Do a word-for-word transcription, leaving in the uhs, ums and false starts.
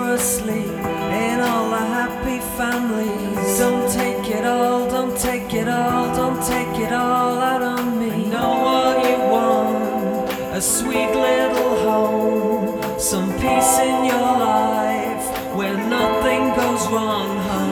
you're asleep in all the happy families. Don't take it all, don't take it all, don't take it all out on me. I know what you want, a sweet little home, some peace in your life where nothing goes wrong, honey.